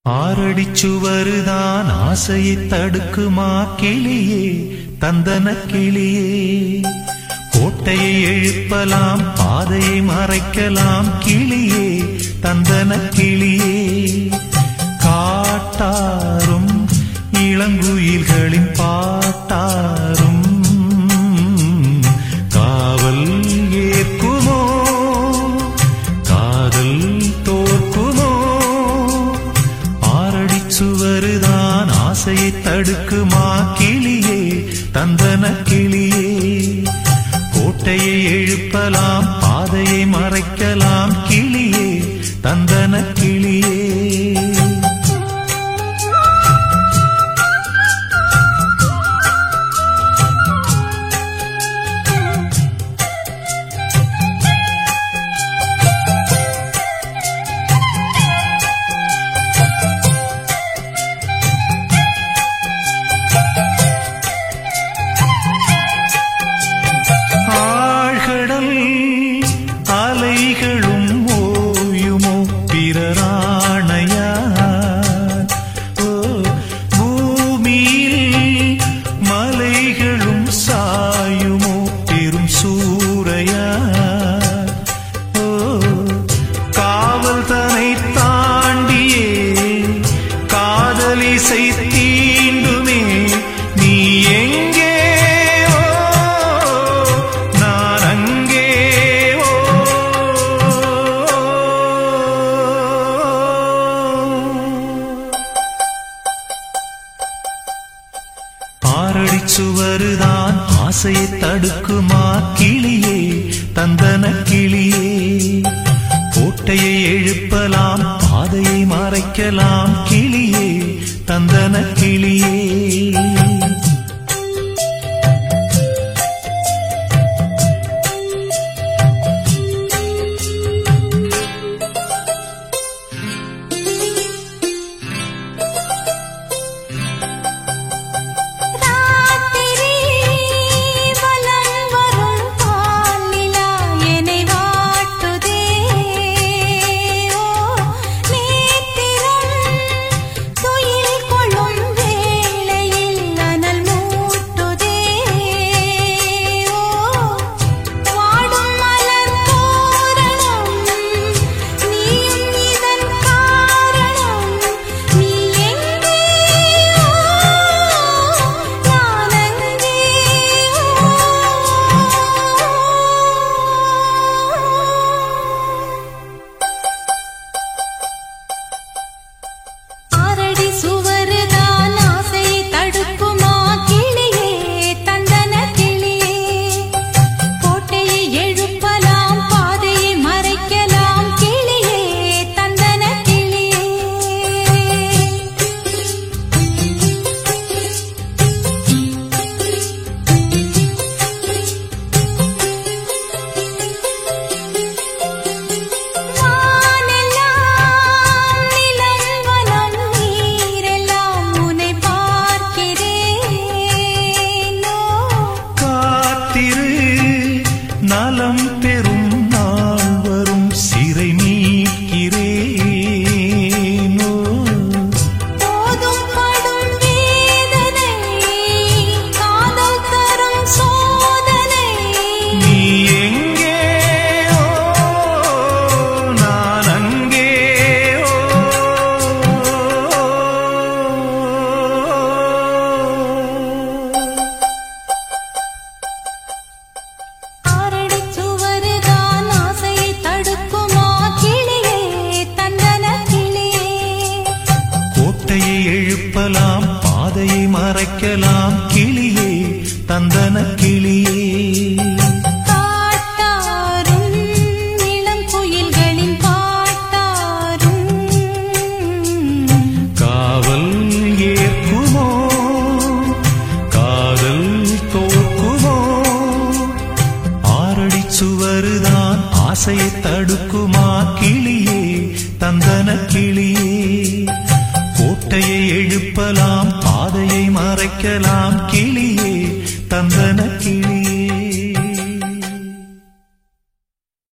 ஆரடிச்சுவருதான் ஆசையை தடுக்குமா கிளியே தந்தன கிளியே. கோட்டையை எழுப்பலாம் பாதையை மறைக்கலாம் கிளியே தந்தன கிளியே. காட்டாரும் இளங்குயில்களின் பாட்டாரும் காவல் ஏற்குமோ காதல் தோற்குமோ. ஆரடிச்சுவருதான் ஆசையை தடுக்குமா கிளியே தந்தன கிளியே. கோட்டையை எழுப்பலாம் பாதையை மறைக்கலாம் கிளியே தந்தன கிளியே. அலைகளும் ஓயுமோ பிறராணையா. பூமியில் மலைகளும் சாயுமோ பெரும் சூறையா. காவல் தனை தாண்டியே காதலிசை தீண்டுமே நீ எங்கே ஆரடிச்சுவருதான் ஆசையை தடுக்குமா கிளியே தந்தன கிளியே. கோட்டையை எழுப்பலாம் பாதையை மறைக்கலாம் கிளியே தந்தன கிளியே. நலம் பெறும் நாள் வரும் சிறை நீக்கிறேனோ. போதும் படும் வேதனை காதல் தரும் சோதனை. நீ எங்கே நான் அங்கே. கோட்டையை எழுப்பலாம் பாதையை மறைக்கலாம் கிளியே தந்தன கிளியே. காட்டாரும் இளங்குயில்களின் பாட்டாரும் காவல் ஏற்குமோ காதல் தோற்குமோ. ஆரடிச்சுவருதான் ஆசையை தடுக்குமா கிளியே தந்தன கிளியே. கோட்டையை எழுப்பலாம் பாதையை மறைக்கலாம் கிளியே தந்தன கிளியே.